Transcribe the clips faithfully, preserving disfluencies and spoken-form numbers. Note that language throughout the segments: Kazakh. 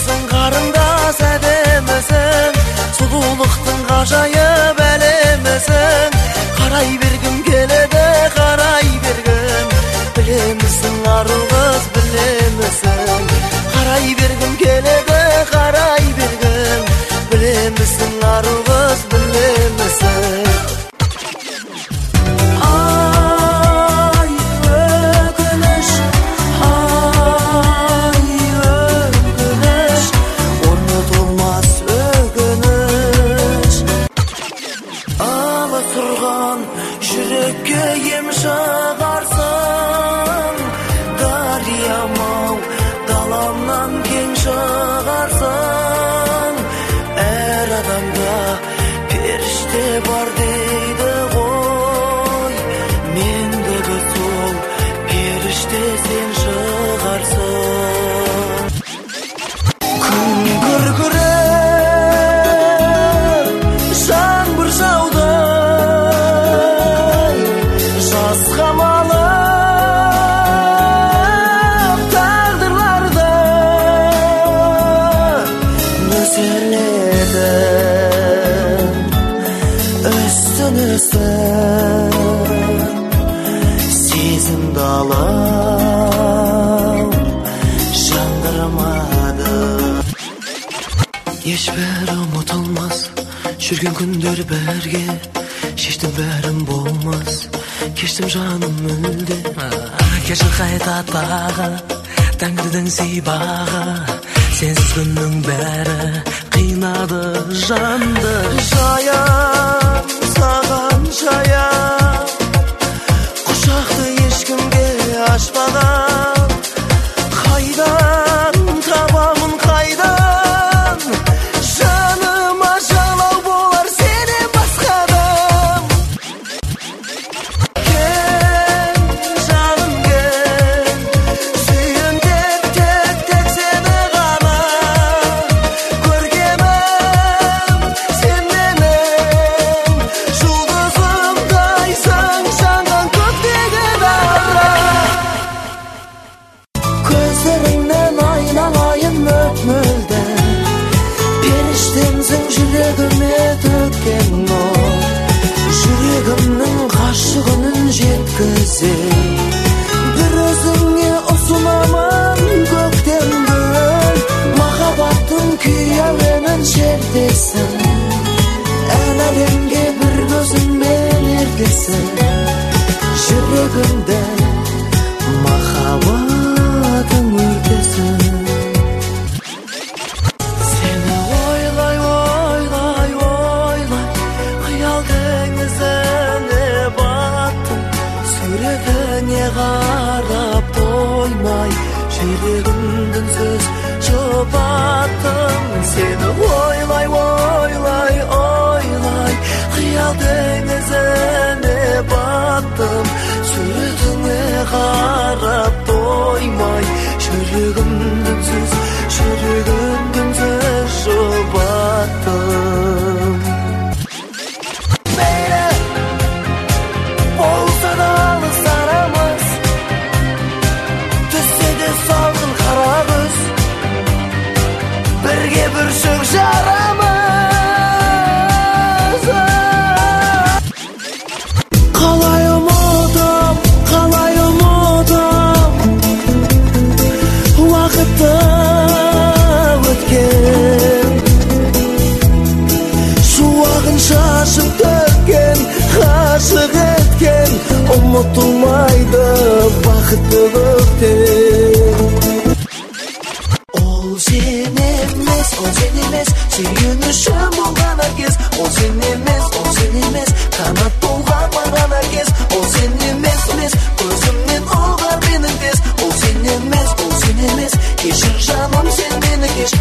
Аңлайсың қарындас әдемісің, сұлулықтың ғажайып әлемісің. Қарай бергім келеді, қарай бергім. Білемісің ару қыз, білемісің. Қарай бергім келеді, қарай бергім. Білемісің ару қыз, білемісің. Жүрекке ем шығарсың, дариям-ау, даламнан кең шығарсың. Әр адамда періште бар дейді ғой, мендегі сол періште сен шығарсың. Күн күркіреп, жаңбыр жауды, қамалып тағдырларды нөсерледім үстін-үстін. Сезімді алып жандырмады. Ешбір ұмытылмас жүрген күндер бірге, шештім бәрім болмас, кештім жаным мүлде. Кешір қайта тағы тәңірдің сипағы, сенсіз күннің бәрі қинады жанды. Жаям саған жаям, құшақты ешкімге ашпаған. Қайдан табамын, қайдан жаныма жалау болар сенен басқадан. Жүрегімнің ғашығының жеткізе, бір өзіңе ұсынамын көктем гүл. Махаббаттың күй әуенін шертесің, ән әлемге бір көзіңмен ертесің. Жүрегімді махаббатың өртесің. Суретіңе қарап тоймай, жүрегімді үнсіз жұбаттым. Сені ойлай, ойлай, ойлай, қиял теңізіне баттым. Суретіңе қарап тоймай, жүрегімді үнсіз, жүрегімді үнсіз жұбаттым. Бірге бүршік жарамыз. Қалай ұмытам, қалай ұмытам уақытты өткен, шуағын шашып төккен, ғашық еткен. Ұмытылмайды бақытты көктем. Ол сен емес, ол сен емес, сүйінішім болған әркез. Ол сен емес, ол сен емес, қанат болған маған әркез. Ол сен емес, емес, көзімнен ұғар менің тез. Ол сен емес, ол сен емес, кешір жаным сен мені кеш.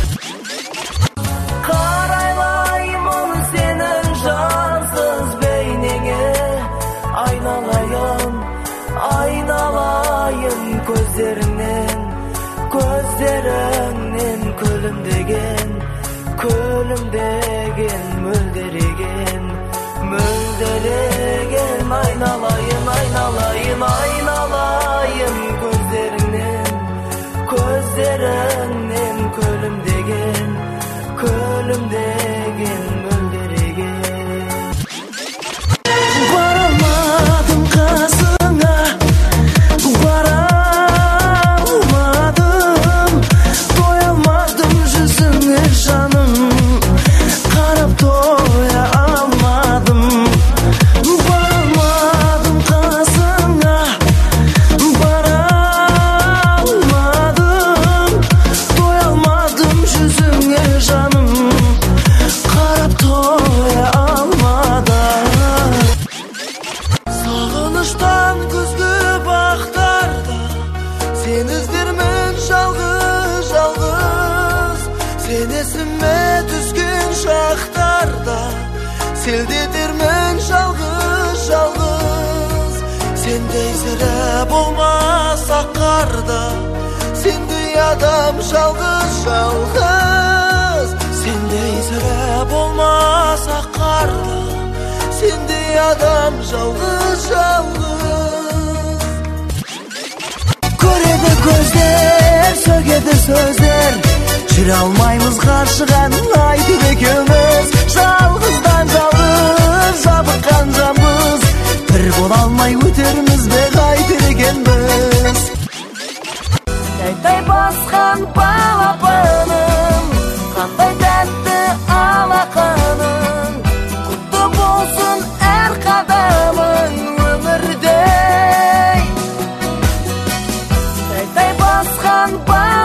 Қарайлаймын сенің жансыз бейнеңе, айналайын, айналайын көздеріңнен, көздеріңнен күлімдеген, күлімдеген, мөлдіреген, мөлдіреген. Айналайын, айналайын, айналайын көздеріңнен, көздеріңнен күлімдеген. Sen izlermen жалгыз, жалгыз. Sen esime düşkün şaxtarda Seldedirmen жалгыз, жалгыз. Sendey serap olmaz akarda Sendey adam жалгыз, жалгыз. Sendey serap olmaz akarda Sendey adam жалгыз, жалгыз. Körede gözler, sögede sözler Jüre almaymız karşıgan aytıp ekemiz Жалгыздан жалгыз, жабыккан жанбыз Bir bola almay öterimiz be kaytır ekenmiz Tay baskan balapınım Kanday tәтті alaqanın Kutlu bolsun er kadamın ömürde Tay baskan balapınım